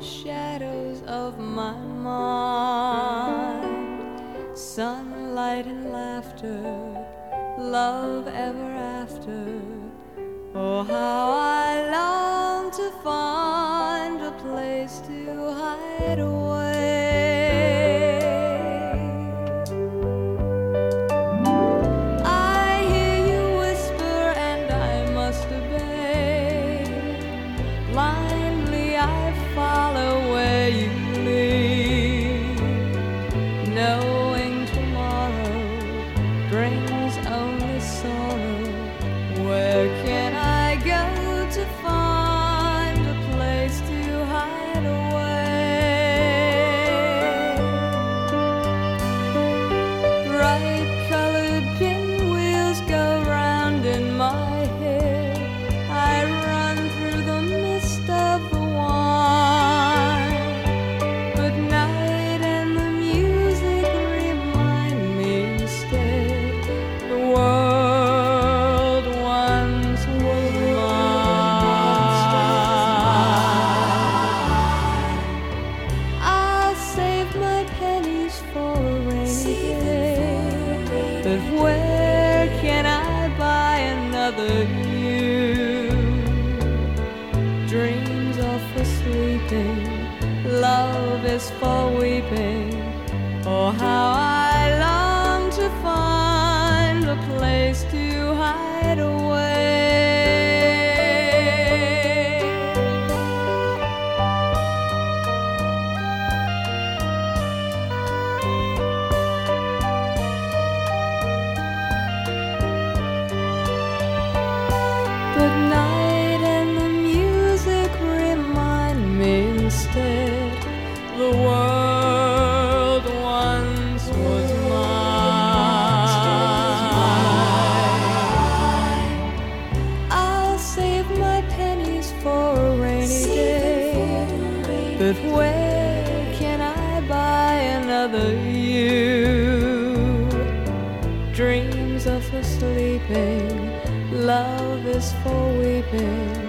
shadows of my mind. Sunlight and laughter, love ever after. Oh, how I long to find a place to hide away. I hear you whisper and I must obey. Blindly I follow where you lead, knowing tomorrow brings only sorrow. Where can I go to find a place to hide away? Bright-colored pinwheels go round in my head. I run through the mist of the wine, but night and the music remind me instead the world once was mine. I'll save my pennies for a rainy day, but where can I buy another you? Dreams are for sleeping, love is for weeping. Oh, how I long to find a place to hide away. But night and the music remind me instead the world once was mine. I'll save my pennies for a rainy day, but where can I buy another you? Dreams are for sleeping, love is for weeping.